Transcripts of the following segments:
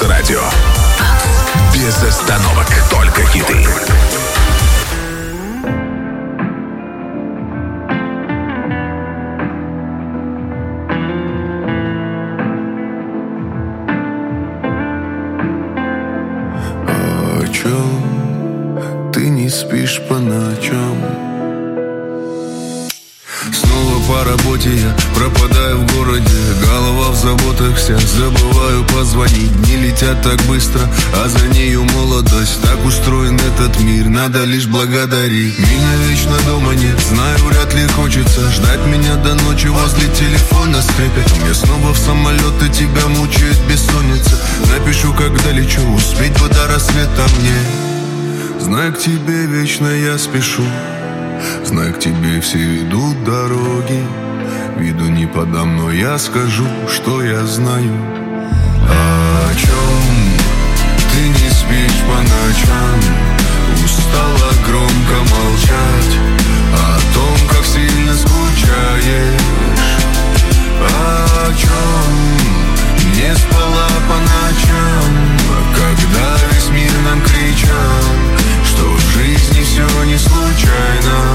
Радио. Без остановок, только хиты. О чем ты не спишь по ночам? Снова по работе я пропадаю в городе. Голова в заботах вся, забываю позвонить. Дни летят так быстро, а за нею молодость. Так устроен этот мир, надо лишь благодарить. Меня вечно дома нет, знаю, вряд ли хочется ждать меня до ночи возле телефона скрипят. Мне снова в самолет, и тебя мучает бессонница. Напишу, когда лечу, успеть бы до рассвета мне. Знаю, к тебе вечно я спешу. Знаю, к тебе все ведут дороги. Виду не подам, но я скажу, что я знаю. О чем ты не спишь по ночам? Устала громко молчать о том, как сильно скучаешь. О чем не спала по ночам, когда весь мир нам кричал, что в жизни все не случайно.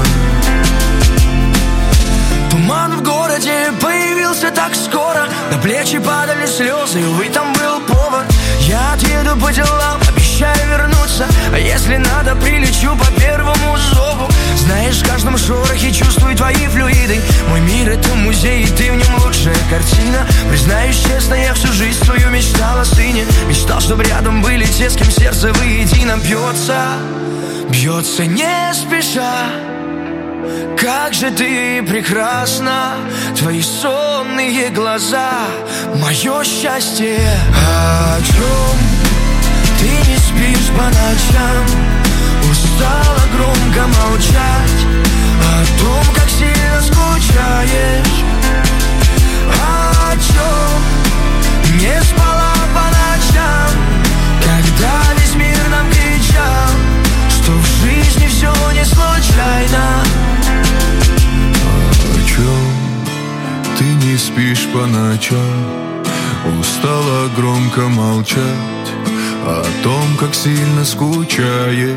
Туман в городе появился так скоро, на плечи падали слезы, увы, там был повод. Я отъеду по делам, обещаю вернуться, а если надо, прилечу по первому зову. Знаешь, в каждом шорохе чувствую твои флюиды. Мой мир — это музей, и ты в нем лучшая картина. Признаюсь честно, я всю жизнь свою мечтал о сыне. Мечтал, чтобы рядом были те, с кем сердце воедино бьется. Бьется не спеша. Как же ты прекрасна, твои сонные глаза, мое счастье. О чем ты не спишь по ночам? Устала громко молчать о том, как сильно скучаешь. О чем не спала по ночам, когда весь мир нам кричал, что в жизни все не случайно. О чем ты не спишь по ночам? Устала громко молчать о том, как сильно скучаешь.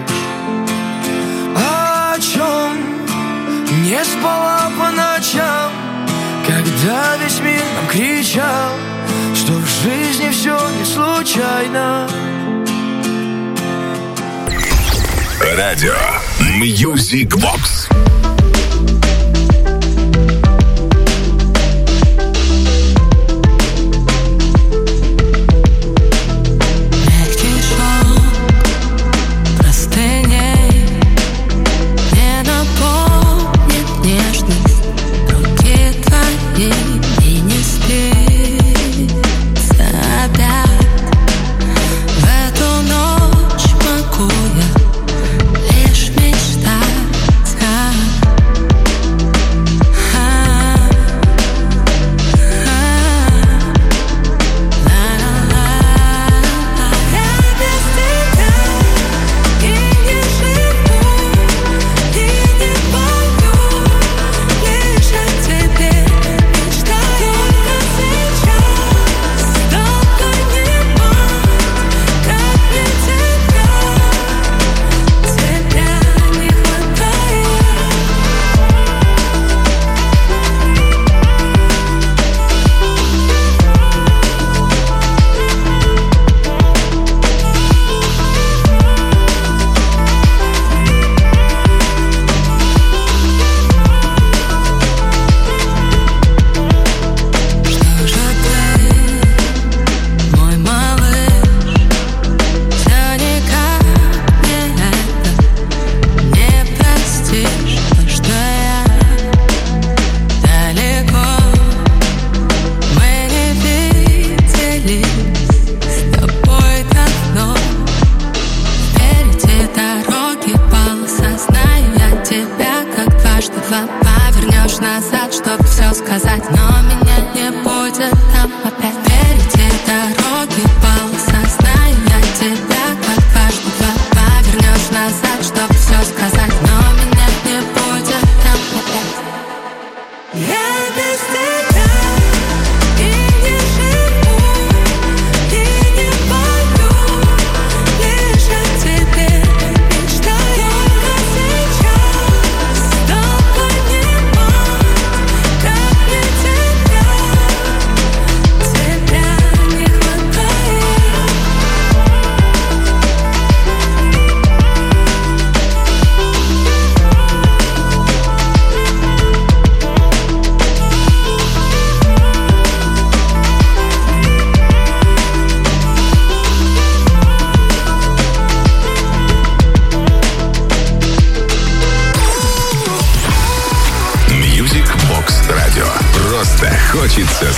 О чем не спала по ночам, когда весь мир нам кричал, что в жизни все не случайно. Радио Music Box. Лишь мечтать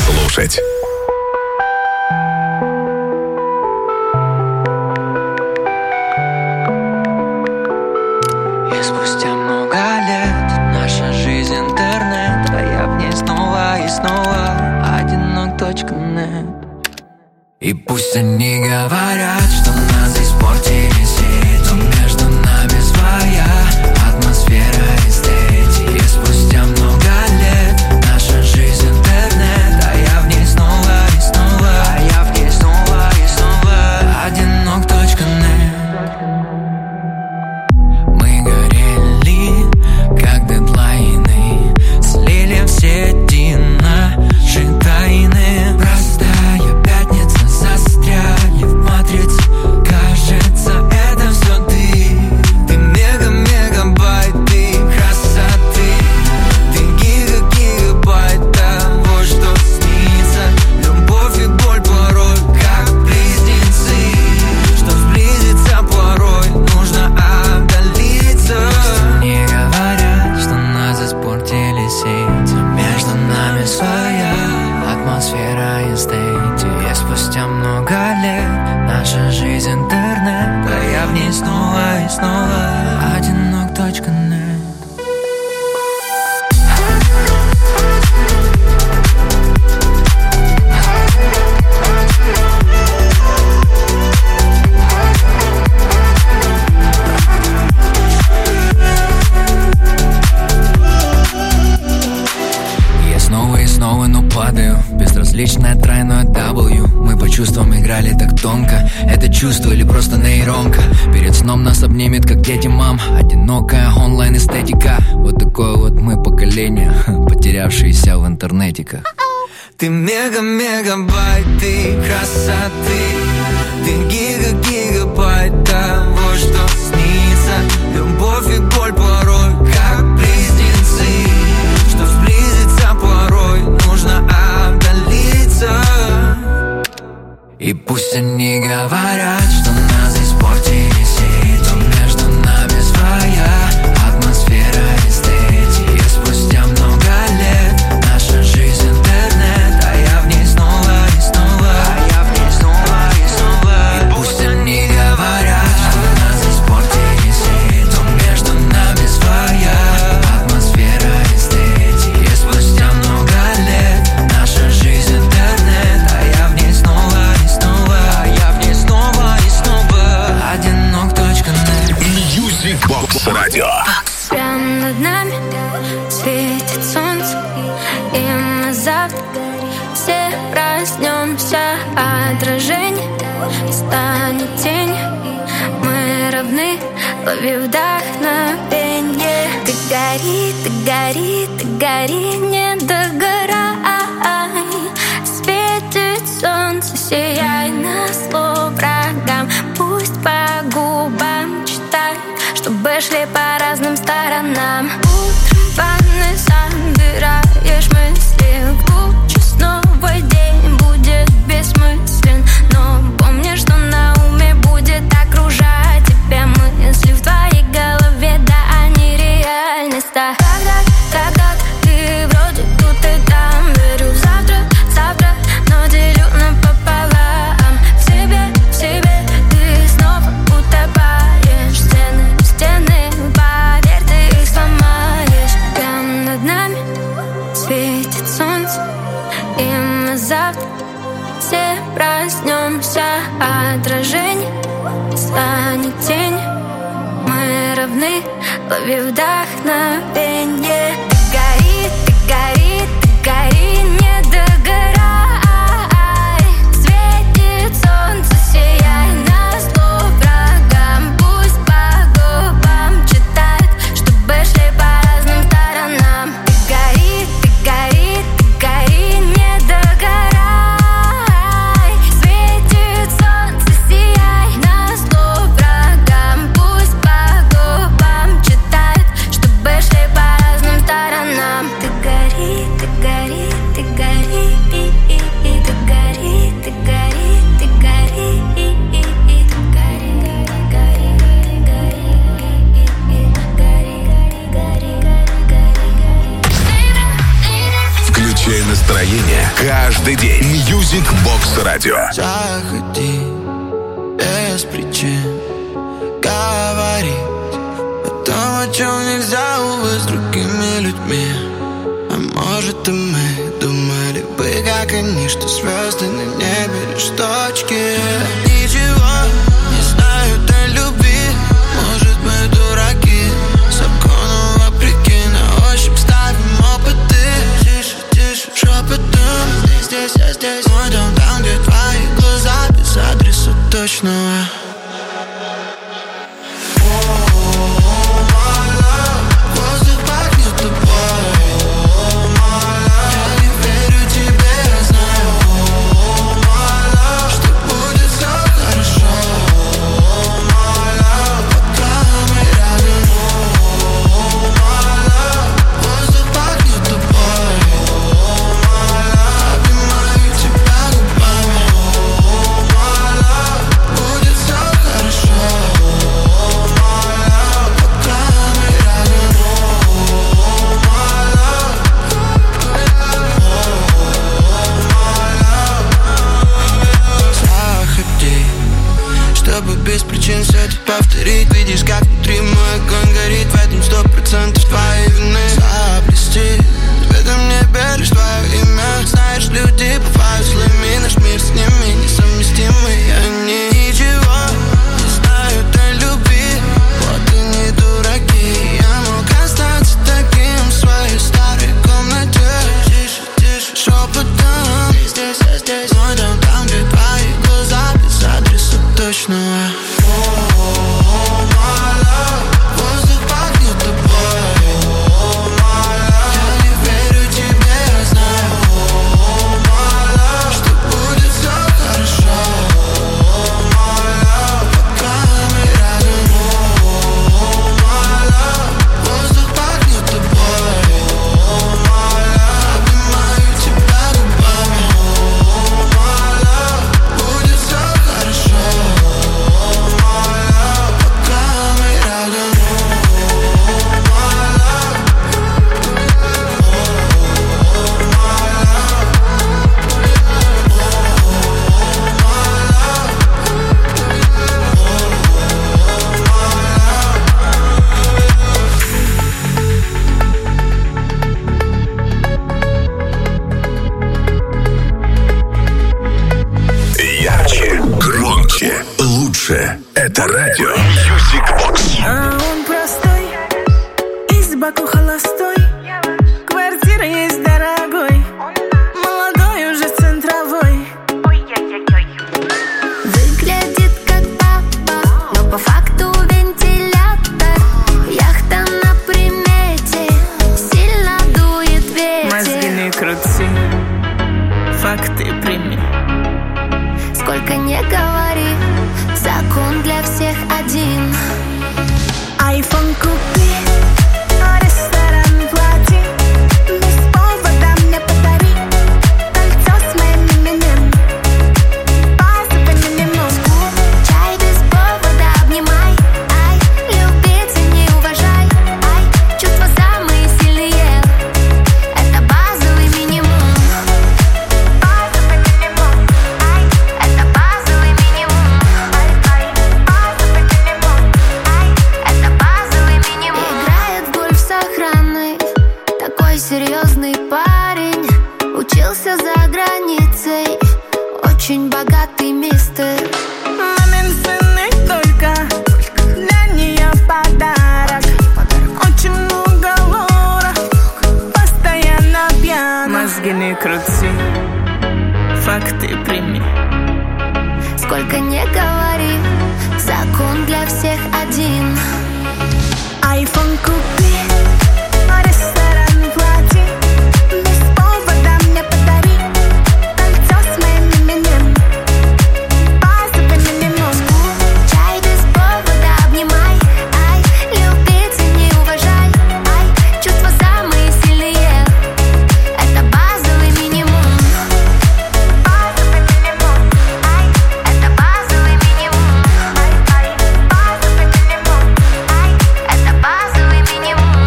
слушать. И спустя много лет наша жизнь интернет, а я в ней снова и снова одинок.нет. И пусть они говорят, что нас испортили сеть, но между нами своя атмосфера эстетики. И спустя много лет наша жизнь интернет, а я в ней снова и снова, а я в ней снова и снова одинок.нет. Мы горели, как дедлайны, слили в сети наши тайны. Простая пятница, застряли в матрице. Кажется, это все ты. Ты мега-мегабайт, ты красоты. Ты гигабайт того, что снится. Любовь и боль порой как близнецы. Что сблизиться порой нужно отдалиться. Мне говорят, что нас испортили сети, между нами своя атмосфера эстетики. И спустя много лет наша жизнь интернет, а я в ней снова и снова одинок.нет. Я снова и снова, но падаю. Безразличное тройное W. Мы по чувствам играли так тонко. Это чувство или просто нейронка? Перед сном нас обнимет, как дети, мам. Одинокая онлайн-эстетика. Вот такое вот мы поколение, потерявшееся в интернетиках. Ты мега-мегабайт, ты красоты. Ты гигабайт того, что снится. Любовь и боль порой как близнецы. Что сблизиться порой нужно отдалиться. И пусть они говорят, что нас испортили сеть, но между нами своя атмосфера эстетики. И спустя много лет наша жизнь интернет, а я в ней снова и снова, а я в ней снова и снова. И пусть они говорят, что нас испортили сеть, но между нами своя атмосфера эстетики. И спустя много лет наша жизнь интернет, а я в ней снова и снова, а я в ней снова и снова одинок.нет. Music Box Radio. Прямо над нами светит солнце, и мы завтра все проснемся. Отражение станет тень. Мы равны, лови вдохновенье. Ты гори, ты гори, ты гори, не догорай. Светит солнце, сияй на зло врагам. Пусть по губам читай, чтобы шли по разным сторонам. Утром в ванной собираешь мысли в кучу. Снова день будет бессмыслен, но помни, что на уме будет окружать тебя мысли в твоей голове, да они реальность. Тогда ты вроде тут и там. Верю в завтра, но делю напополам. В себе ты снова утопаешь. Стены в стены, поверь, ты их сломаешь. Прямо над нами светит солнце, и мы завтра все проснемся. Отражение станет тень. Мы равны, лови вдохновенье. Ты гори, ты гори, ты гори, не догорай. Светит солнце, сияй на зло врагам. Пусть по губам читают, чтобы шли по разным сторонам. Ты гори, ты гори, ты гори, не догорай. Светит солнце, сияй на зло врагам. Пусть по губам читают, чтобы шли по разным сторонам. Каждый день. Music Box Radio. Заходи без причин говорить о том, о чем нельзя, увы, с другими людьми. А может, и мы думали бы, как они, что звезды на небе лишь точки. Ничего не знают о любви. Может, мы дураки, закону вопреки. На ощупь ставим опыты. Тише, тише, шепотом. Здесь, я здесь. Мой дом там, где твои глаза, без адреса точного. Без причин все тут повторить. Видишь, как внутри мой огонь горит. В этом 100% твоей вины. Заблестит в этом небе лишь твое имя. Знаешь, люди бывают злыми. Наш мир с ними несовместимый. Они ничего не знают о любви. Вот они дураки. Я мог остаться таким в своей старой комнате. Тише, тише, шепотом. Здесь, я здесь. Мой дом там, где твои глаза, без адреса точного. Это радио Music Box. А он простой, из Баку холостой, квартира есть дорогой, молодой уже центровой. Выглядит как папа, но по факту вентилятор. Яхта на примете, сильно дует ветер. Мозги не крути, факты прими. Сколько не говори, закон для всех один. Айфон купи, ресторан плати, без повода мне подари кольцо с моим именем, базовый минимум. Чай без повода обнимай, ай, любить и не уважай, ай, чувства самые сильные, это базовый минимум. Базовый минимум, ай, это базовый минимум. Играет в гольф с охраной, такой серьезный парень. Учился за границей, очень богатый мистер. Мамин сын и только для нее подарок. Очень много лора, постоянно пьян. Мозги не крути, факты прими. Сколько не говори, закон для всех один. Айфон купи, ресторан плати, без повода мне подари кольцо с моим именем, базовый минимум. Чай без повода обнимай, ай, любить и не уважай, ай, чувства самые сильные, это базовый минимум. Базовый минимум, ай, это базовый минимум. Ай, ай, базовый минимум, ай, это базовый минимум.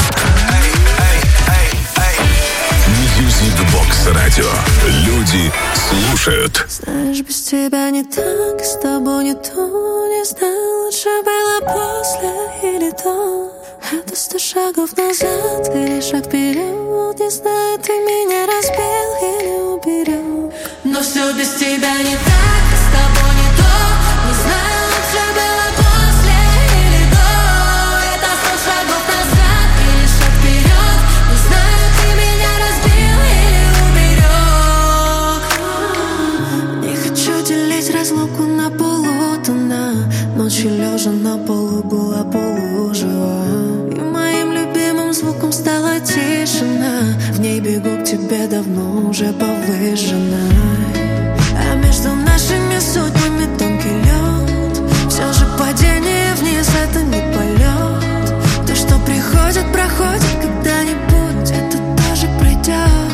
слушают. Знаешь, без тебя не так, с тобой не то. Не знаю, лучше было после или до. Это 100 шагов назад или шаг вперед. Не знаю, ты меня разбил или уберег. Но все без тебя не так, с тобой не то. Не знаю, лучше было после или до. Это 100 шагов назад или шаг вперед. Не знаю, ты меня разбил или уберег. Не хочу делить разлуку на полутона. Ночью лежа на полу была полужива. И моим любимым звуком стала тишина. В ней бегу к тебе давно уже повышена. А между нашими судьбами тонкий лед. Все же падение вниз — это не полет. То, что приходит, проходит когда-нибудь. Это тоже пройдет.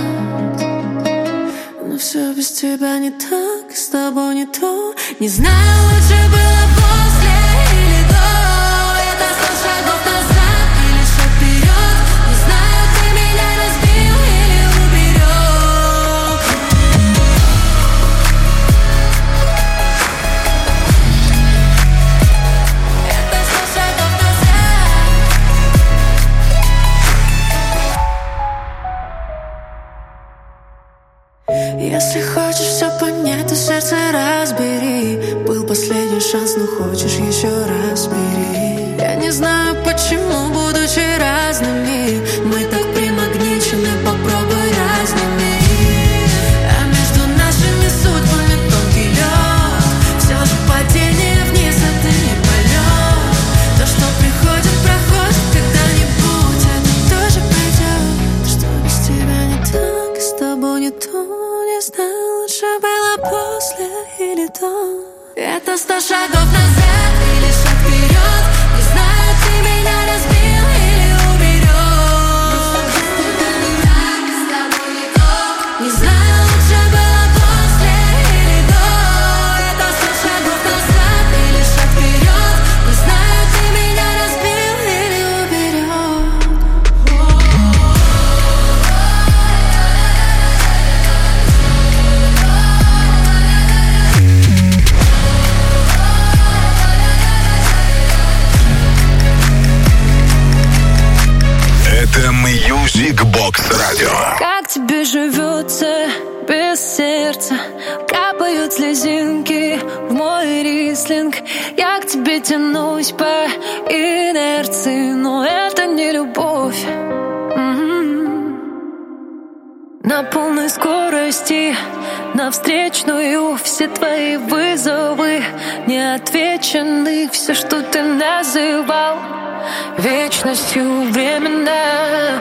Но все без тебя не так, с тобой не то. Не знаю, лучше было после или до. Это 100 шагов назад или шаг вперед. Не знаю, ты меня разбил или уберег. Это 100 шагов назад. Если хочешь все понять, то сердце разбери. Был последний шанс, но хочешь еще раз бери. Я не знаю, почему, будучи разными, мы так примагничены, попробуй разними. А между нашими судьбами тонкий лед. Все же падение вниз — это не полет. То, что приходит, проходит когда-нибудь. Это тоже пройдет. Что без тебя не так, с тобой не то. Не знаю, лучше было после или до. Это 100 шагов назад или шаг вперед. Не знаю, ты меня разбил или уберег. С тобой не то. Не знаю, лучше было после или до. Это 100 шагов назад или шаг вперед. Не знаю, ты меня разбил или уберег. Это Music Box Radio. Как тебе живется без сердца? Капают слезинки в мой рислинг. Я к тебе тянусь по инерции, но это не любовь. На полной скорости, на встречную. Все твои вызовы не отвечены. Все, что ты называл вечностью, временно.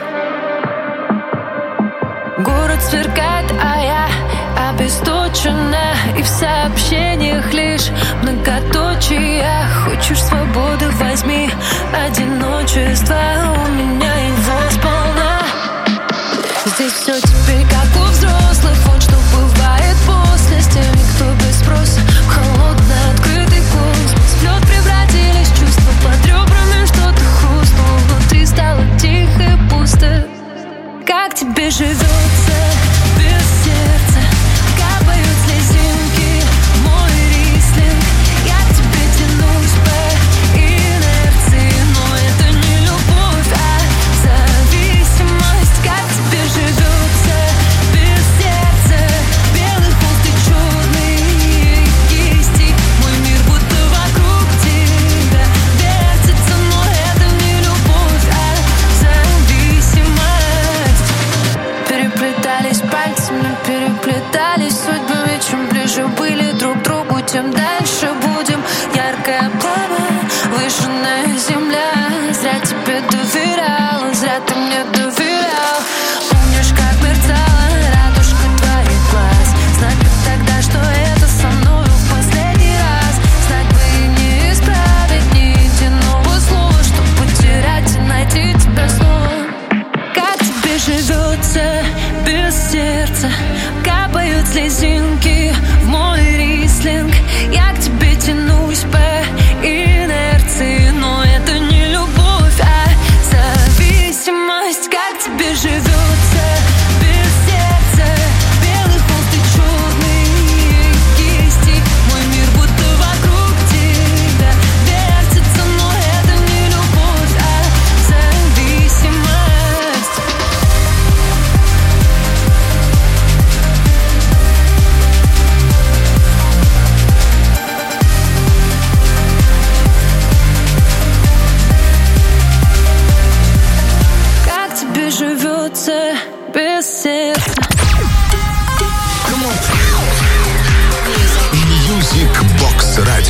Город сверкает, а я обесточена. И в сообщениях лишь многоточие. Хочешь свободы, возьми одиночество. У меня его сполна. Здесь все теперь как у взрослых. Вот что бывает после. С теми, кто без спроса в холодный открытый космос. В лед превратились чувства, под ребрами что-то хрустнуло. Внутри стало тихо и пусто. Как тебе живется без сердца? Капают слезинки в мой рислинг. Я к тебе тянусь по инерции, но это не любовь, а зависимость. Как тебе живется без сердца? Белый холст и черные кисти. Мой мир будто вокруг тебя вертится, но это не любовь, а зависимость. Переплетались пальцами, переплетались судьбами. Чем ближе были друг к другу, тем дальше будем. Яркое пламя, выжженная земля. Зря тебе доверяла, зря ты мне доверял. Помнишь, как мерцала радужка твоих глаз? Знать бы тогда, что это со мною в последний раз. Знать бы и не исправить ни единого слова, чтоб потерять и найти тебя снова. Как тебе живется без сердца? Капают слезинки в мой рислинг. Я к тебе тянусь по инерции, но это не любовь, а зависимость. Как тебе живется без сердца? Белый холст и черные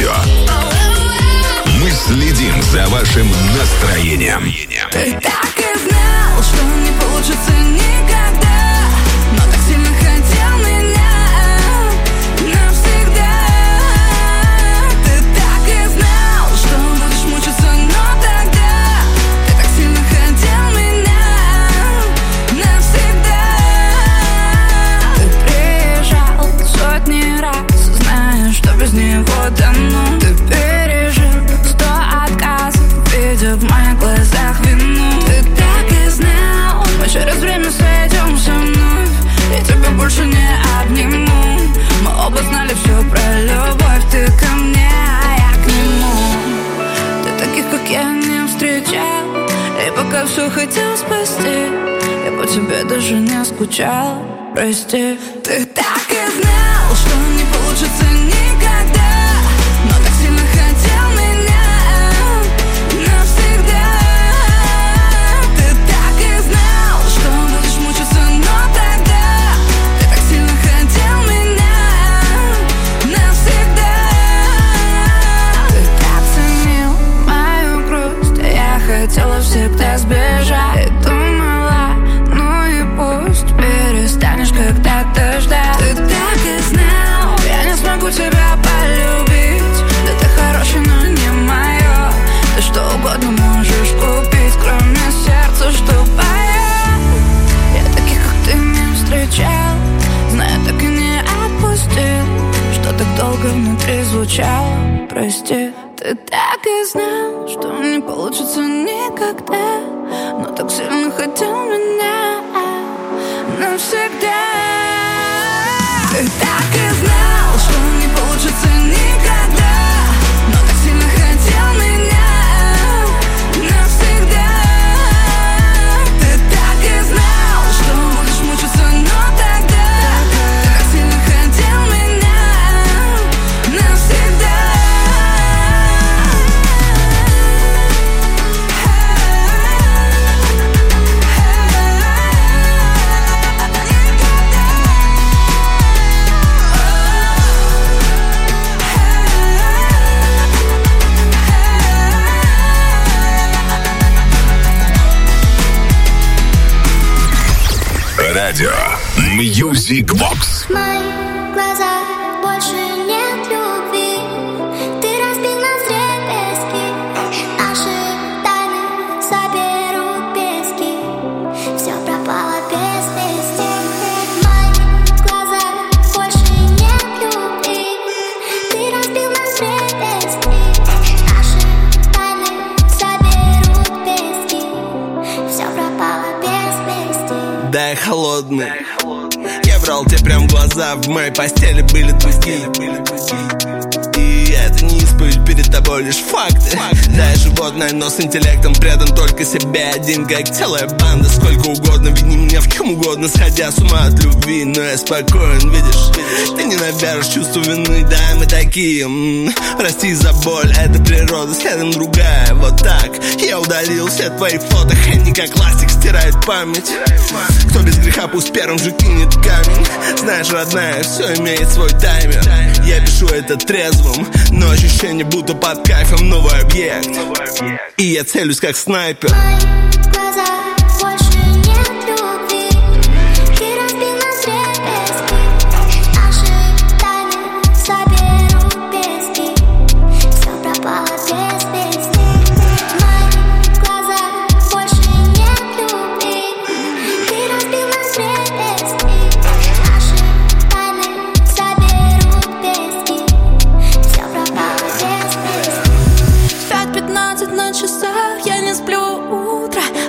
радио. Мы следим за вашим настроением. Ты так и знал, что не получится никогда, но так сильно хотел меня навсегда. Ты так и знал, что будешь мучиться, но тогда ты так сильно хотел меня навсегда. Ты приезжал сотни раз, зная, что без него давно. Ты пережил 100 отказов, видя в моих глазах вину. Ты так и знал, мы через время сойдемся вновь, и тебя больше не обниму. Мы оба знали все про любовь, ты ко мне, а я к нему. Ты таких, как я, не встречал, и пока все хотел спасти, я по тебе даже не скучал, прости. Ты так и знал, что не получится никогда, но так сильно хотел меня навсегда. Ты так и знал, что будешь мучиться, но тогда ты так сильно хотел меня навсегда. Ты так ценил мою грусть, а я хотела всегда сбежать. И думала, ну и пусть перестанешь когда-то ждать. Ты так и знал, я не смогу тебя полюбить. Да ты хороший, но не мое. Ты что угодно можешь купить, кроме сердца, что поет. Я таких, как ты, не встречал, знаю, так и не отпустил, что так долго внутри звучало, прости. Ты так и знал, что не получится никогда, но так сильно хотел меня навсегда. Ты так и знал, что не получится никогда, но так сильно хотел меня навсегда. Ты так и знал, что будешь мучиться, но тогда ты так сильно хотел меня навсегда. Радио Music Box. В моих глазах больше нет любви. Ты разбил нас вдребезги. Наши тайны соберут пески. Все пропало без вести. В моих глазах больше нет любви. Ты разбил нас вдребезги. Наши тайны соберут пески. Все пропало без вести. Дай холодный. Я брал тебе прям в глаза, в моей постели были другие. И это не исповедь перед тобой, лишь факты. Да, я животное, но с интеллектом предан только себе один, как целая банда. Сколько угодно, вини меня в чем угодно, сходя с ума от любви. Но я спокоен, видишь, ты не наберешь чувство вины. Да, мы такие, прости за боль, это природа, следом другая. Вот так, я удалил все твои фото. Они как ластик стирают память. Кто без греха, пусть первым же кинет камень. Знаешь, родная, все имеет свой таймер. Я пишу это трезвым, но ощущение будто под кайфом. Новый объект, и я целюсь как снайпер. В моих глазах больше нет любви. Ты разбил нас вдребезги. Наши тайны соберут пески. Все пропало без вести. В моих глазах больше нет любви. Ты разбил нас вдребезги. Наши тайны соберут пески. Все пропало без вести. 5:15 на часах, я не сплю утро.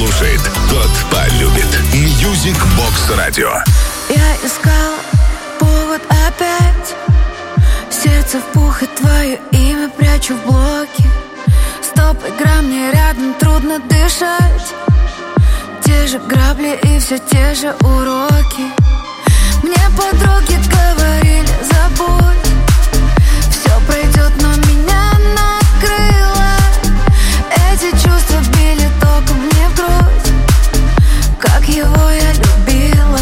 слушает, тот полюбит. Music Box Radio. Я искала повод опять. Сердце в пух и твое имя прячу в блоке. Стоп, игра, мне рядом трудно дышать. Те же грабли и все те же уроки. Мне подруги говорили, забудь, все пройдет, но меня накрыло. Эти чувства били током мне в грудь, как его я любила.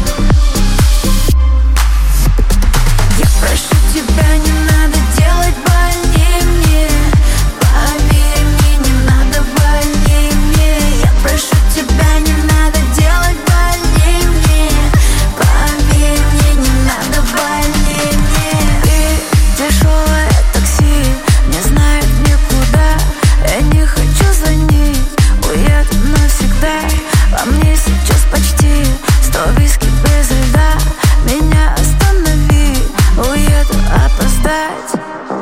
Я прошу тебя, не надо делать больнее мне. Поверь мне, не надо больнее мне. Я прошу тебя, не надо делать больнее мне. Поверь мне, не надо больнее мне. И дешевое такси не знает никуда. Я не хочу звонить, уеду навсегда. Во мне сейчас почти 100 виски без льда. Меня останови, уеду опоздать.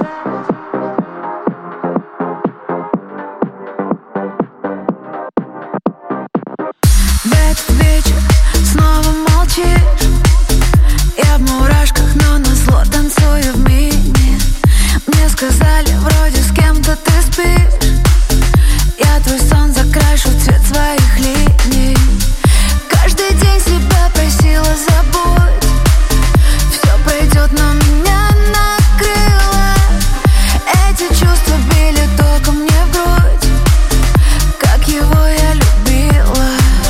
В этот вечер снова молчишь. Я в мурашках, но назло танцую в мини. Мне сказали, вроде с кем-то ты спишь. Я твой сон закрашу в цвет своих линий. Каждый день себя просила, забудь, все пройдет, но меня накрыло. Эти чувства били током мне в грудь, как его я любила.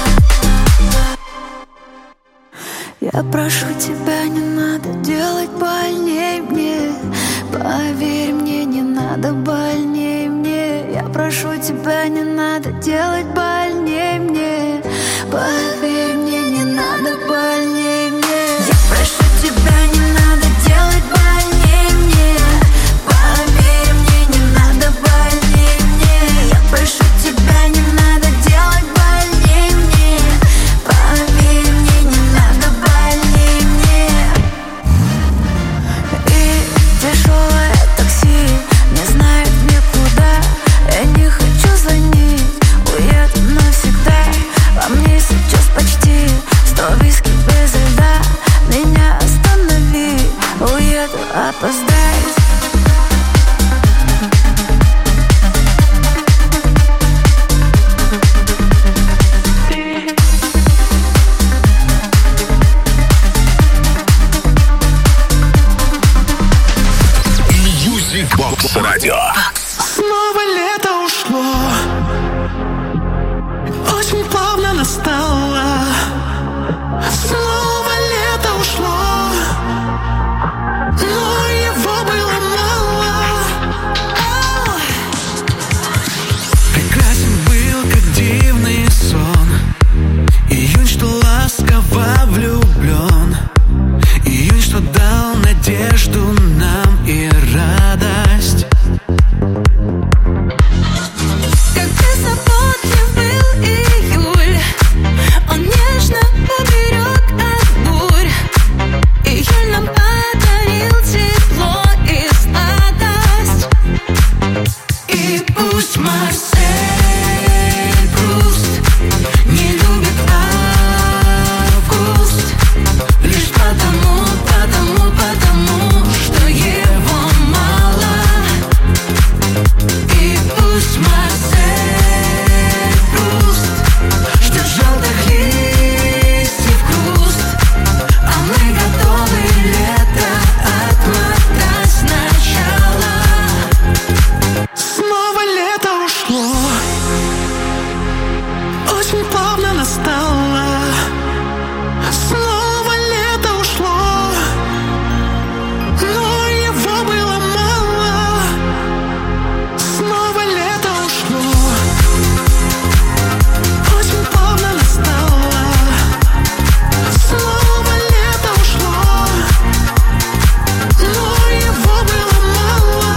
Я прошу тебя, не надо делать больнее мне. Поверь мне, не надо больнее мне. Я прошу тебя, не надо делать больнее мне. Поверь мне, не надо больнее мне. Я прошу тебя, не надо делать больнее мне. Поверь мне, не надо больнее мне. Я прошу тебя, не надо делать больнее мне. Поверь мне, не надо больнее мне. И дешевое такси не знает никуда. Я не хочу звонить, уеду навсегда. Во мне сейчас почти 100 виски без льда. Меня останови, уеду опоздать. Music Box Radio. Снова лето ушло, очень плавно настало. Снова лето ушло, но его было мало. Прекрасен был, как дивный сон. Июнь, что ласково влюблен. Июнь, что дал надежду нам и радость. Как беззаботный был июль, он нежно уберег от бурь. Июль нам подарил тепло и сладость. И пусть Марсель Пруст не любит август, лишь потому, что его мало. И пусть Марсель Пруст ждет желтых листьев груст, а мы готовы лето отмотать сначала. Снова лето ушло, очень плавно настало. Снова лето ушло, но его было мало. Снова лето ушло, очень плавно настало. Снова лето ушло, но его было мало.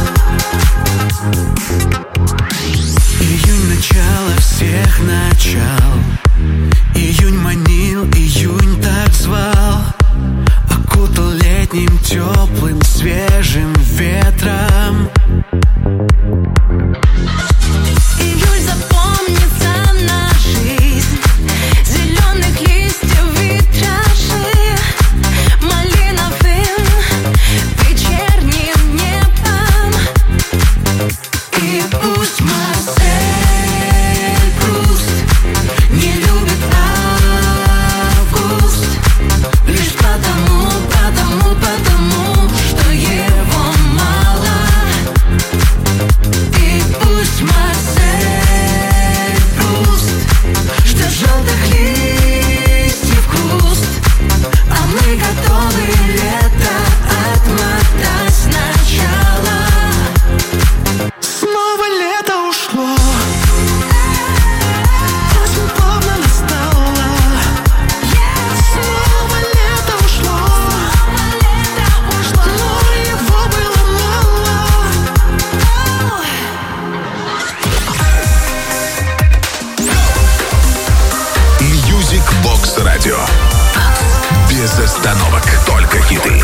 Июнь — начало всех начал. Июнь манил, июнь так звал. Окутал летним теплым свежим ветром. Июль запомнится наш Music Box Radio. Без остановок, только хиты.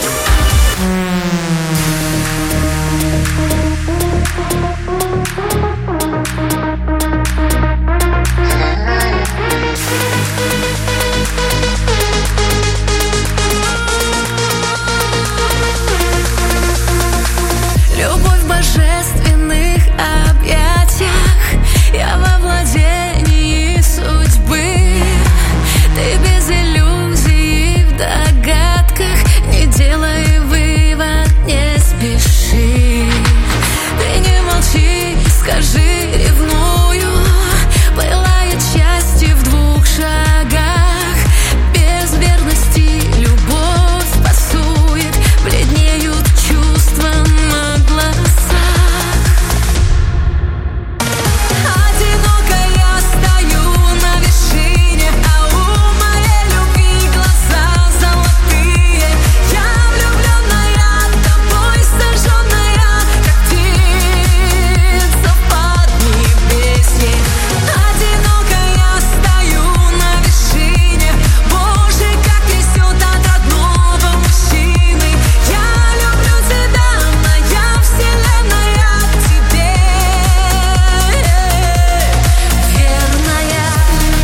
Любовь в божественных объятиях, я во владении судьбы. Ты без иллюзий в догадках, не делай вывод, не спеши. Ты не молчи, скажи, ревную. Пылает счастье в 2 шагах. Без верности любовь пасует, бледнеют чувства на глазах. Одиноко я стою на вершине, а у моей любви глаза золотые. Я влюбленная, тобой сожженная, как птица в поднебесье. Одиноко я стою на вершине, Боже, как трясет от родного мужчины. Я люблю тебя, моя вселенная, тебе верная.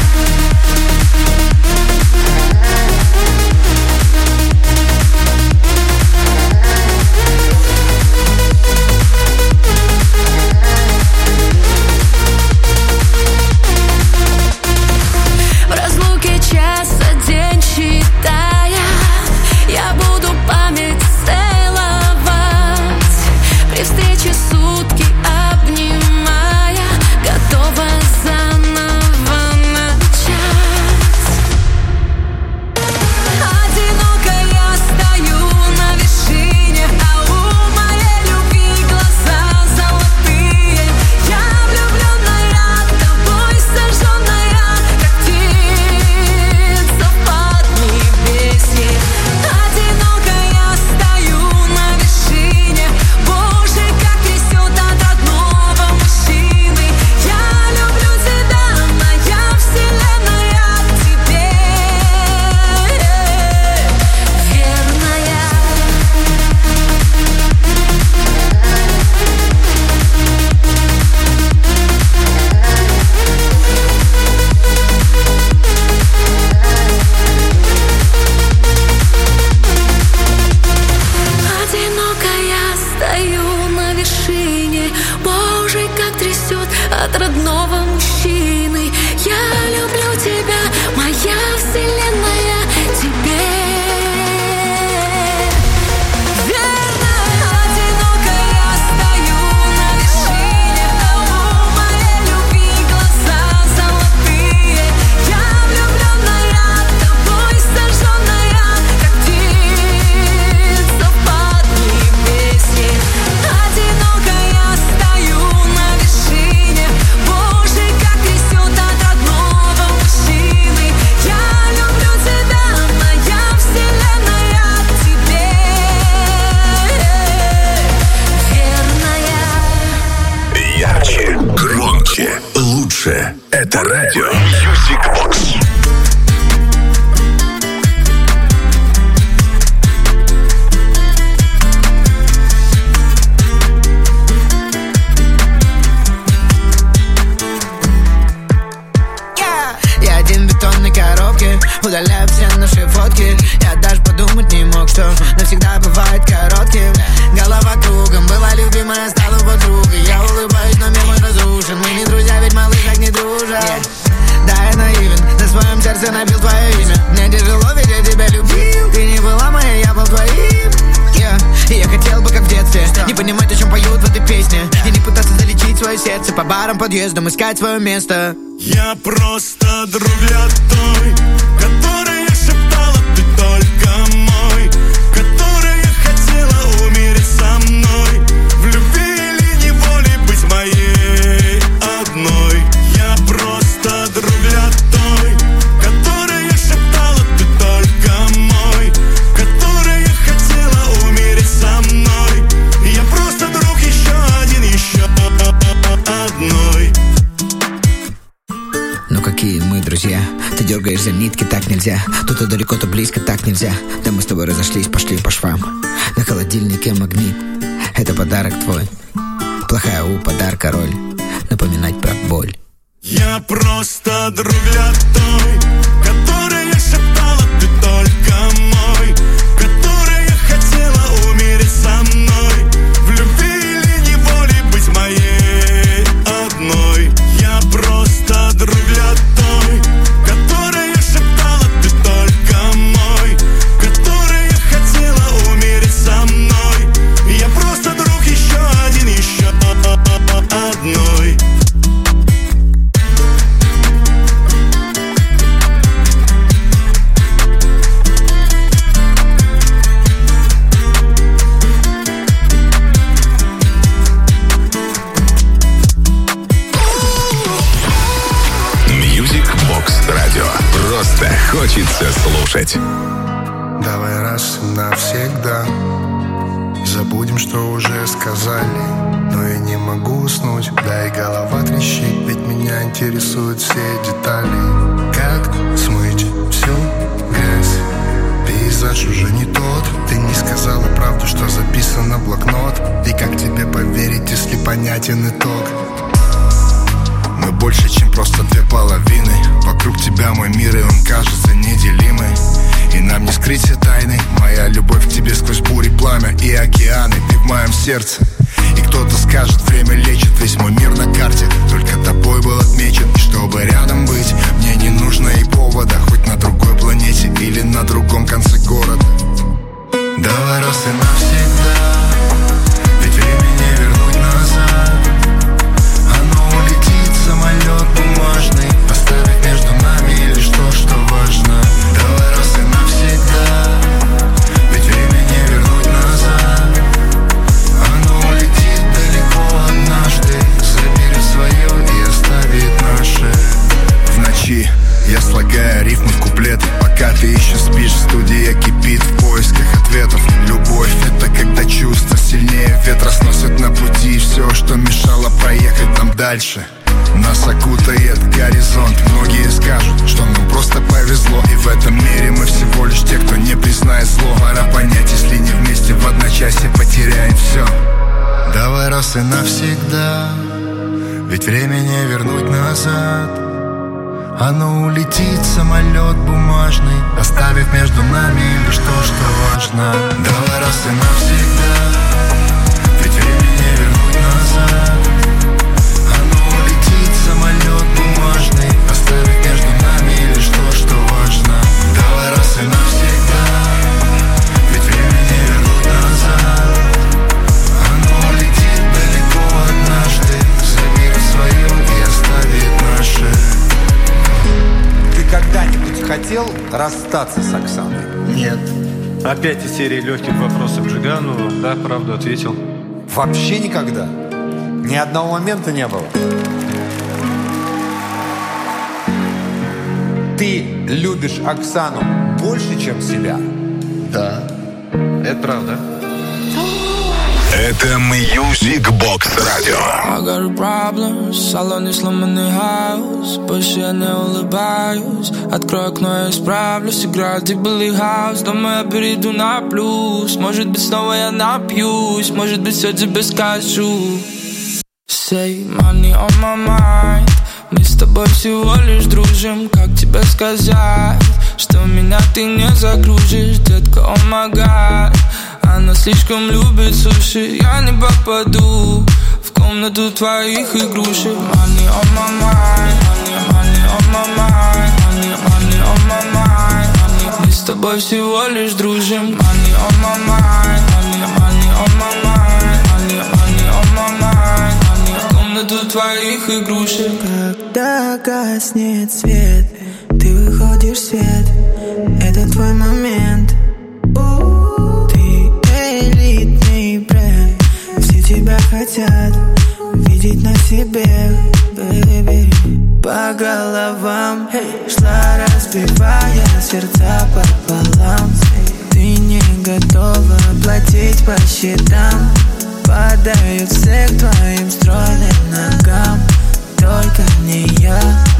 В разлуке час за день считая, я буду память целовать. При встрече сутки обнимая, готова заново начать. Одиноко я стою на вершине, а у моей любви глаза золотые. Я влюбленная, тобой сожженная, как птица в поднебесье. Одиноко я стою на вершине, Боже, как трясет от родного мужчины. Я люблю тебя, моя вселенная, тебе верная. Одиноко я стою на вершине, Боже, как трясет от родного мужчины. Я люблю тебя, моя вселенная, тебе верная. Одиноко я стою на вершине, а у моей любви глаза золотые. Я влюбленная, тобой сожженная, как птица в поднебесье. Одиноко я стою на вершине, Боже, как трясет от родного мужчины. Я люблю тебя, моя вселенная, тебе верная. Ярче, громче, лучше. Это радио Music Box. Я один в бетонной коробке, удаляю все наши фотки. Я даже подумать не мог, что навсегда бывает коротким. Голова кругом, была любимая, стала подругой. Я улыбаюсь, но мир мой разрушен. Мы не друзья, ведь малыш так не дружат. Да, я наивен, на своем сердце набил твое имя. Мне тяжело, ведь я тебя любил. Ты не была моей, я был твоим. И я хотел бы, как в детстве, не понимать, о чем поют в этой песне. И не пытаться залечить свое сердце по барам, подъездам, искать свое место. Я просто друг для той, которая шептала, ты только мой, которая хотела умереть со мной, в любви или неволе быть моей одной. Я просто друг для той, которая шептала, ты только мой, которая хотела умереть со мной. Я просто друг еще один, еще одной. Ну какие такие мы друзья. Ты дергаешь за нитки, так нельзя. То далеко, то близко, так нельзя. Да мы с тобой разошлись, пошли по швам. На холодильнике магнит, это подарок твой. Плохая у подарка роль, напоминать про боль. Я просто друг для той, которая шептала, ты только мой, которая хотела умереть со мной, в любви или неволе быть моей одной. Я просто друг для той, которая шептала, ты только мой, которая хотела умереть со мной. Я просто друг еще один, еще одной. Радио. Просто хочется слушать. Давай раз и навсегда забудем, что уже сказали. Но я не могу уснуть, да и голова трещит, ведь меня интересуют все детали. Как смыть всю грязь? Пейзаж уже не тот. Ты не сказала правду, что записано в блокнот. И как тебе поверить, если понятен итог? Мы больше, чем просто две половины. Вокруг тебя мой мир, и он кажется неделимый. И нам не скрыть все тайны. Моя любовь к тебе сквозь бури, пламя и океаны. Ты в моем сердце. И кто-то скажет, время лечит весь мой мир на карте. Только тобой был отмечен. И чтобы рядом быть, мне не нужно и повода. Хоть на другой планете или на другом конце города. Давай раз и навсегда, ведь время не вернуть назад. Самолет бумажный, оставить между нами лишь то, что важно. Давай раз и навсегда, ведь время не вернуть назад. Оно улетит далеко однажды, заберет свое и оставит наше. В ночи я слагаю рифмы в куплеты, пока ты еще спишь, студия кипит в поисках ответов. Любовь — это когда чувства сильнее ветра сносят на пути все, что мешало проехать там дальше. Нас окутает горизонт. Многие скажут, что нам просто повезло. И в этом мире мы всего лишь те, кто не признает зло. Пора понять, если не вместе в одночасье потеряем все. Давай раз и навсегда, ведь время не вернуть назад. Оно улетит, самолет бумажный, оставив между нами лишь то, что важно. Давай раз и навсегда, ведь время не вернуть назад. Самолет бумажный, оставить между нами лишь то, что важно. Давай раз и навсегда, ведь время не вернуть назад. Оно улетит далеко однажды, заберет свое и оставит наше. Ты когда-нибудь хотел расстаться с Оксаной? Нет. Опять из серии легких вопросов Джигану. Да, правду ответил. Вообще никогда? Ни одного момента не было? Ты любишь Оксану больше, чем себя? Да. Это правда. Это Music Box Radio. I got a problem, салон и сломанный хаус. Больше я не улыбаюсь. Открой окно, я исправлюсь. Играю Deep Billy House. Дома я перейду на плюс. Может быть, снова я напьюсь. Может быть, все тебе скажу. Say money on my mind. Мы с тобой всего лишь дружим. Как тебе сказать, что меня ты не загрузишь? Детка, oh my God. Она слишком любит суши. Я не попаду в комнату твоих игрушек. Money on my mind, money on my mind, money on my mind. Мы с тобой всего лишь дружим. Money on my mind, money on my mind, money on my mind. В комнату твоих игрушек. Когда гаснет свет, ты выходишь в свет. Это твой момент. Тебя хотят видеть на себе, baby. По головам шла, разбивая сердца пополам. Ты не готова платить по счетам. Падают все к твоим стройным ногам. только не я.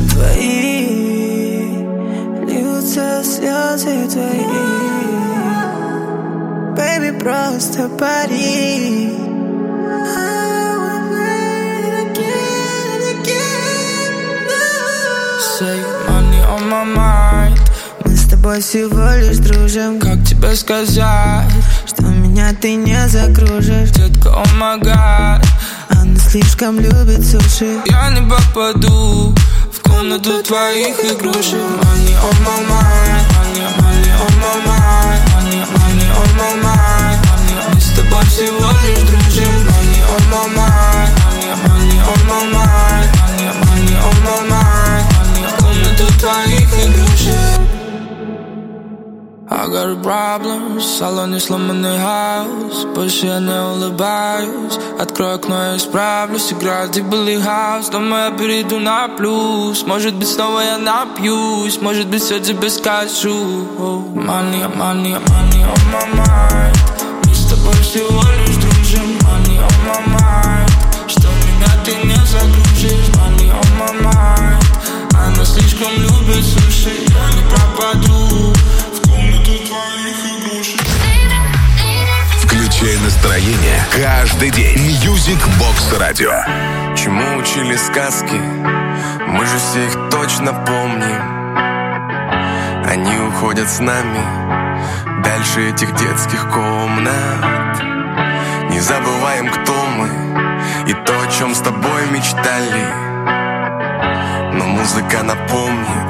Твои льются слезы твои. Baby, просто пари. Say money on my mind. Мы с тобой всего лишь дружим. Как тебе сказать, что меня ты не закружишь? Детка, oh my god, она слишком любит суши. Я не попаду в комнату твоих игрушек. Money on my mind, money on my mind, money on my mind. Мы с тобой всего лишь дружим. Money on my mind, money on my mind, money on my mind. Комнату твоих игрушек. I got problems, в салоне сломанный хаус. Больше я не улыбаюсь. Открой окно, я исправлюсь. Играет дебилый хаус. Дома я перейду на плюс. Может быть, снова я напьюсь. Может быть, все тебе скажу. Money, money, money on my mind. Мы с тобой всего лишь дружим. Money on my mind. Что меня ты не загрузишь. Money on my mind. Она слишком любит суши. Я не пропаду в комнату твоих игрушек. Включай настроение каждый день. Music Box Radio. Чему учили сказки? Мы же все их точно помним. Они уходят с нами дальше этих детских комнат. Не забываем, кто мы и то, о чем с тобой мечтали. Но музыка напомнит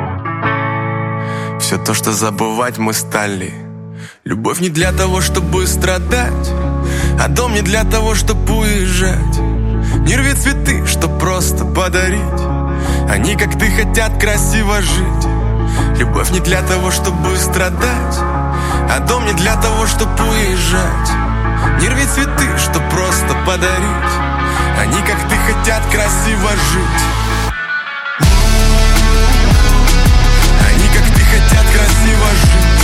все то, что забывать мы стали. Любовь не для того, чтобы страдать, а дом не для того, чтобы уезжать. Не рви цветы, чтоб просто подарить. Они, как ты, хотят красиво жить. Любовь не для того, чтобы страдать, а дом не для того, чтобы уезжать. Не рви цветы, чтоб просто подарить. Они, как ты, хотят красиво жить. Они, как ты, хотят красиво жить.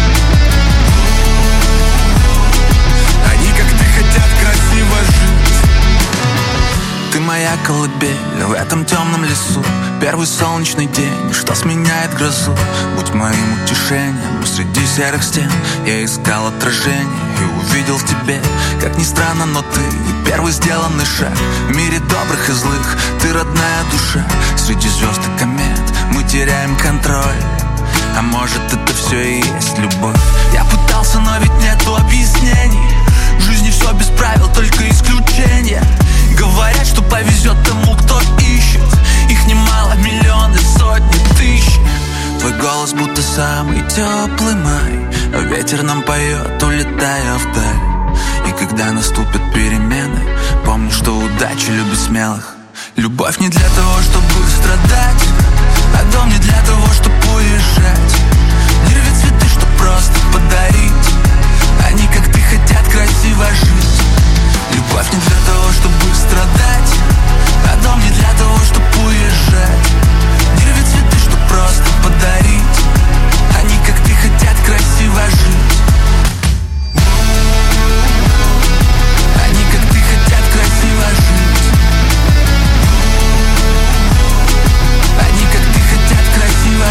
Они, как ты, хотят красиво жить. Ты моя колыбель в этом темном лесу. Первый солнечный день, что сменяет грозу. Будь моим утешением среди серых стен. Я искал отражение и увидел в тебе. Как ни странно, но ты первый сделанный шаг. В мире добрых и злых ты родная душа. Среди звезд и комет мы теряем контроль. А может, это все и есть любовь? Я пытался, но ведь нету объяснений. В жизни все без правил, только исключения. Говорят, что повезет тому, кто ищет. Их немало, миллионы, сотни, тысяч. Твой голос будто самый теплый май. Ветер нам поет, улетая вдаль. И когда наступят перемены, помни, что удача любит смелых. Любовь не для того, чтобы страдать, а дом не для того, чтобы уезжать. Не рви цветы, чтоб просто подарить. Они, как ты, хотят красиво жить. Любовь не для того, чтобы страдать, а дом не для того, чтобы уезжать. Не рви цветы, чтоб просто подарить. Они, как ты, хотят красиво жить. Они, как ты, хотят красиво жить. Они, как ты, хотят красиво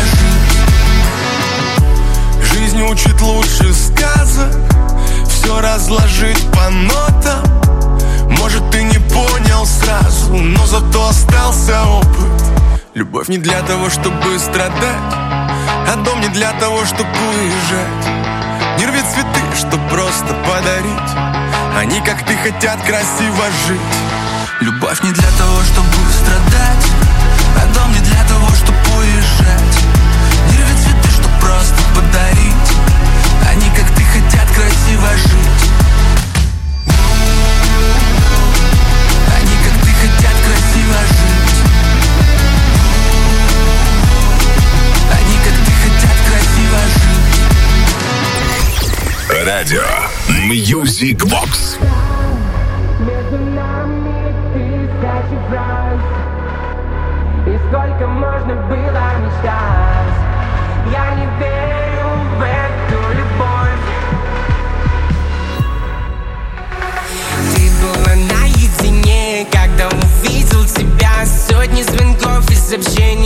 жить. Жизнь учит лучше сказок, все разложить по нотам. Может, ты не понял сразу, но зато остался опыт. Любовь не для того, чтобы страдать, а дом не для того, чтобы уезжать. Не рви цветы, чтоб просто подарить. Они, как ты, хотят красиво жить. Любовь не для того, чтобы страдать, а дом не для того, чтобы уезжать. Не рви цветы, чтоб просто подарить. Они, как ты, хотят красиво жить. Они, как ты, хотят красиво жить. Они, как ты, хотят красиво жить. Радио Music Box. Между нами тысячи фраз. И сколько можно было мечтать. Я не верю в эту любовь. Ты была наедине, когда увидел тебя сотни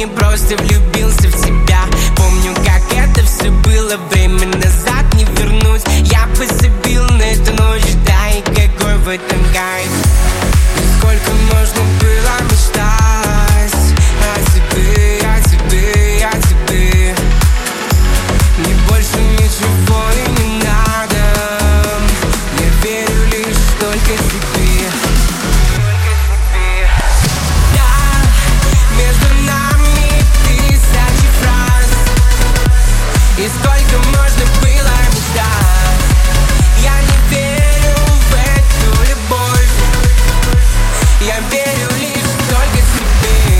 не просто влюбился в тебя. Помню, как это все было, время назад не вернуть. Я бы забил на эту ночь, да и какой в этом кайф. Сколько можно было мечтать о тебе, о тебе, о тебе. Мне больше ничего и не надо. Я верю лишь только тебе. Да, между нами тысячи фраз. И сколько можно было мечтать. Я не верю в эту любовь. Я верю лишь только тебе.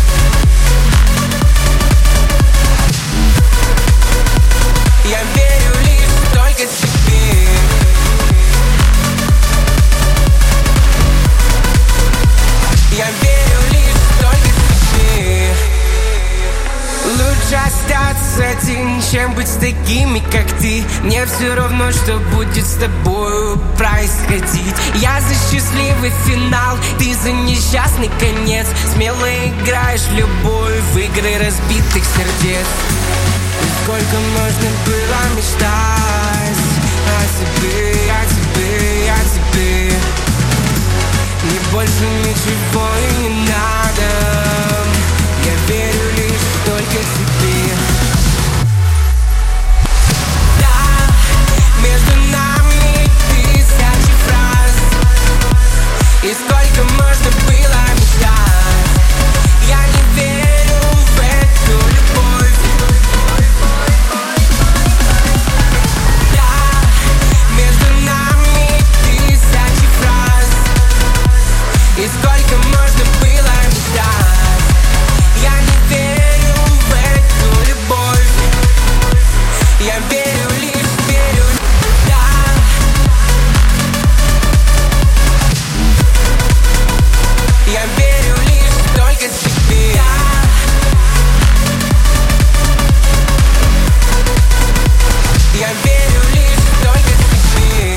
Я верю лишь только тебе. Я верю лишь только тебе. Лучше остаться один, чем быть с такими, как ты. Мне все равно, что будет с тобою происходить. Я за счастливый финал, ты за несчастный конец. Смело играешь в любовь, в игры разбитых сердец. Сколько можно было мечтать о тебе, о тебе, о тебе. Мне больше ничего и не надо. Я верю лишь только тебе. Да, между нами тысячи фраз. И сколько можно было мечтать. Я не верю в эту любовь. Да, между нами тысячи фраз. И сколько можно было мечтать. Я не верю в эту любовь. Я верю лишь, верю, да. Я верю лишь только тебе. Я верю лишь только тебе.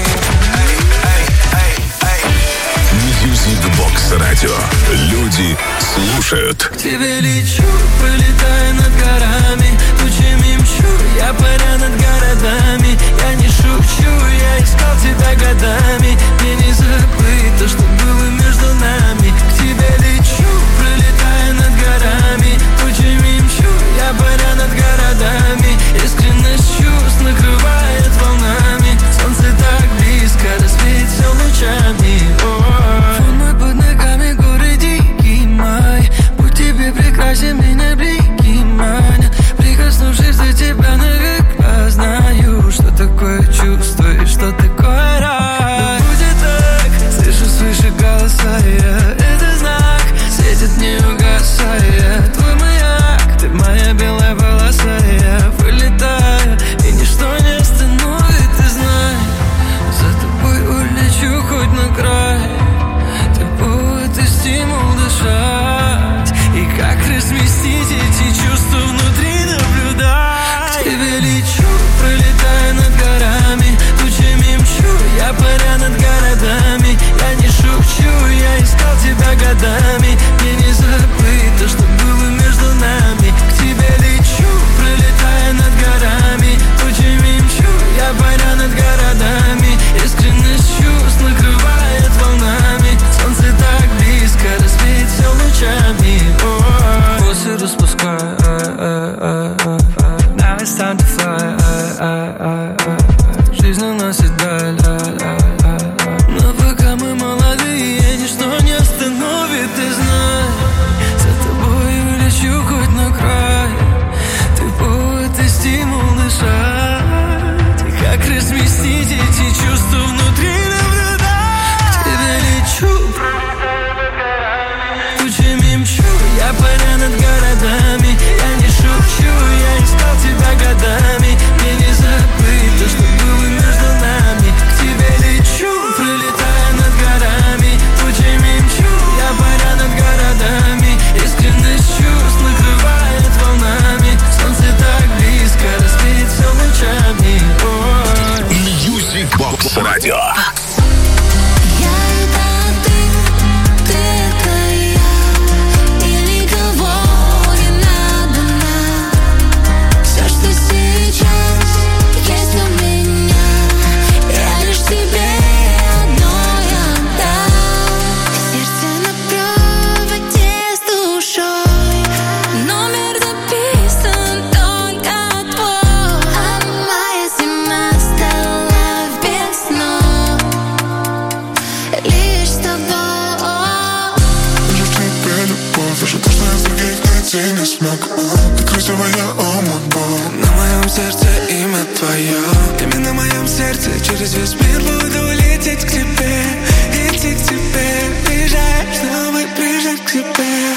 Music Box Radio. Люди слушают. К тебе лечу, пролетаю над горами, тучами мчу, я паря над городами. Я не шучу, я искал тебя годами. Мне не забыть то, что было между нами. К тебе лечу, пролетаю над горами, тучами мчу, я паря над городами. Искренность чувств накрывает волнами. Солнце так близко, рассвет все лучами. Мой под ногами горы дикий май. Будь тебе прекрасен, меня блики манят. Прикоснувшись до тебя навека, знаю, что такое чувство и что такое рай. Будет так, слышу свыше голоса я. Это знак, светит не угасая. Твой маяк, ты моя белая полоса. Я вылетаю, и ничто не остановит, ты знай. За тобой улечу хоть на край. Ты повод и стимул дышать. И как разместить эти чувства внутри наблюдать. К тебе лечу, пролетаю над горами, тучами мчу, я паря над городами. Я не шучу, я искал тебя годами. Мне не забыть то, что было между нами. К тебе лечу, пролетаю над горами, тучами мчу, я паря над городами. Искренность чувств накрывает волнами. Солнце так близко, рассвет все лучами. Волосы распускаю, now it's time to fly. Жизнь уносит даль. Но пока мы молодые, ничто не остановит, ты знай. За тобой твоя, о мой Бог. На моем сердце имя твое. Именно на моем сердце через весь мир буду лететь к тебе, идти к тебе, бежать, чтобы прижать к себе.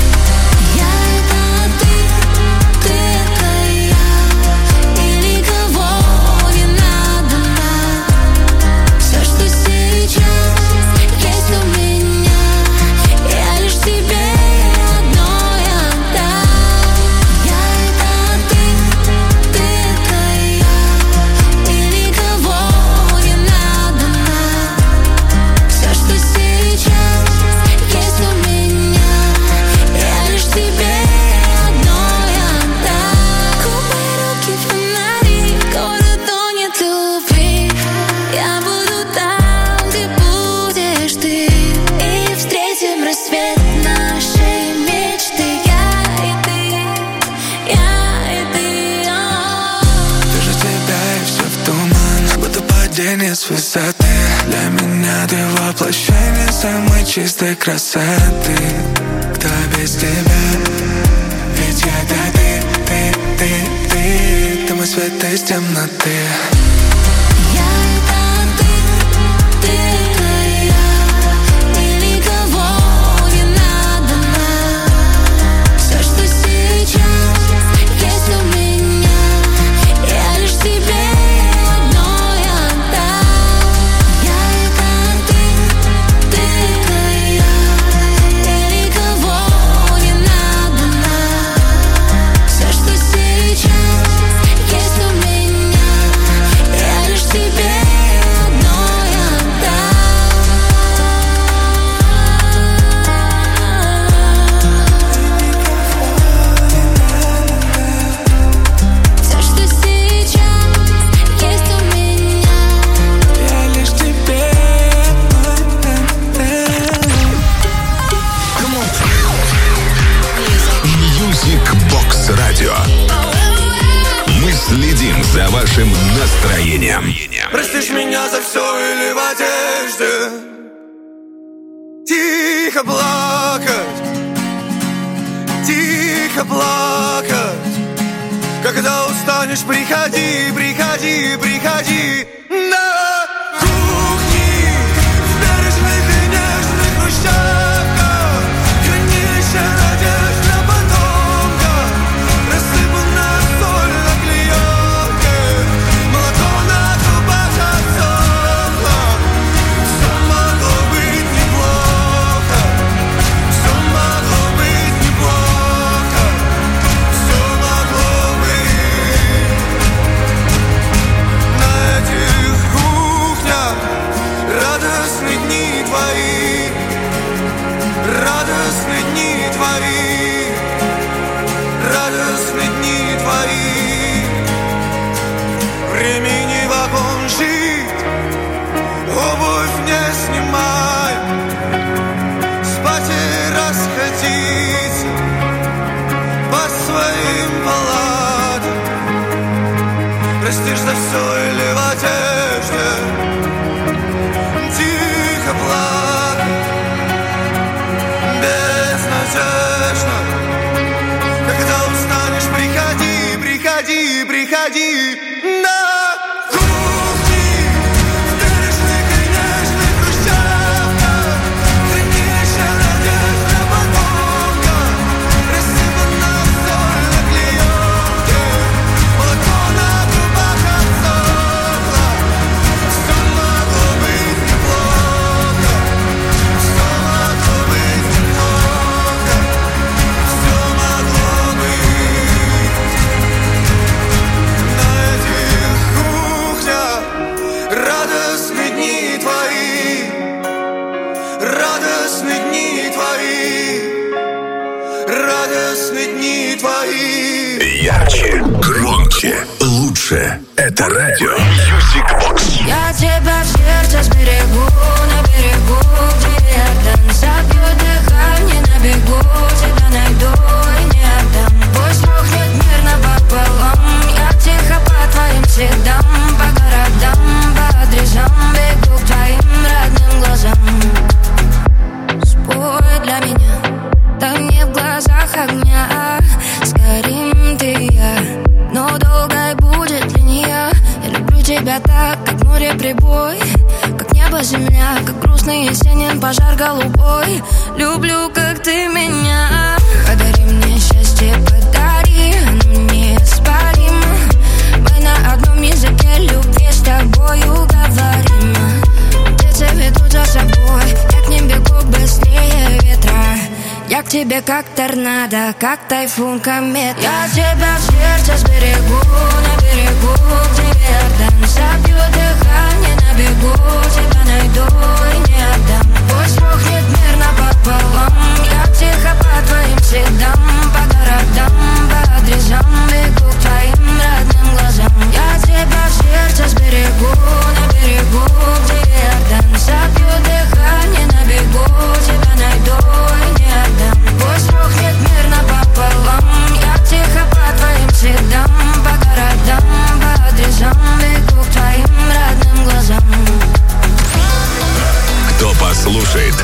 С высоты для меня ты воплощение самой чистой красоты. Кто без тебя? Ведь это ты. Ты мой свет из темноты. За вашим настроением. Простишь меня за все или в одежде тихо плакать, тихо плакать. Когда устанешь, приходи, приходи, приходи на кухне в бережных и нежных хрущевках. Хранилище надежд на потомках, рассыпанная соль на клеенке, молоко на трубах отсохло. Все могло быть неплохо, все могло быть неплохо, все могло быть. На этих кухнях радостные дни твои, радостные дни твои, радостные дни твои. Времени вагон жить, обувь не снимай, спать и расходиться по своим палатам. Простишь за все или в одежде тихо плакать, безнадежно. Когда устанешь, приходи, приходи, приходи на кухни в бережных и нежных хрущевках. Хранилище надежд на потомках, рассыпанная соль на клеенке, молоко на трубах отсохло. Все могло быть неплохо, все могло быть неплохо, все могло быть. На этих кухнях радостные дни твои, радостные дни твои, радостные дни твои. Ярче, громче, лучше. Это радио Music Box. Я тебя в сердце сберегу, на берегу, где я дам. Забью дыхание на бегу, тебя найду и не отдам. Пусть рухнет мир напополам, я тихо по твоим следам, по городам, по адресам, бегу к твоим родным глазам. Спой для меня, дай мне в глазах огня, сгорим ты высота, как море прибой, как небо земля, как грустный осенний пожар голубой. Люблю, как ты меня. Подари мне счастье, подари, оно неоспоримо. Мы на одном языке любви с тобою говорим. Птицы ведут за собой, я к ним бегу быстрее ветра. Я к тебе как торнадо, как тайфун, комета. Я тебя в сердце сберегу, на берегу, где Иордан. Собью дыхание на бегу, тебя найду и не отдам. Пусть рухнет мир напополам, я тихо по твоим следам, по городам, по адресам бегу к твоим родным глазам. Я тебя в сердце сберегу, на берегу, где Иордан. Собью дыхание на бегу, тебя найду и не отдам. Пусть рухнет мир напополам, я тихо по твоим следам, по городам, по адресам бегу к твоим родным глазам. Кто послушает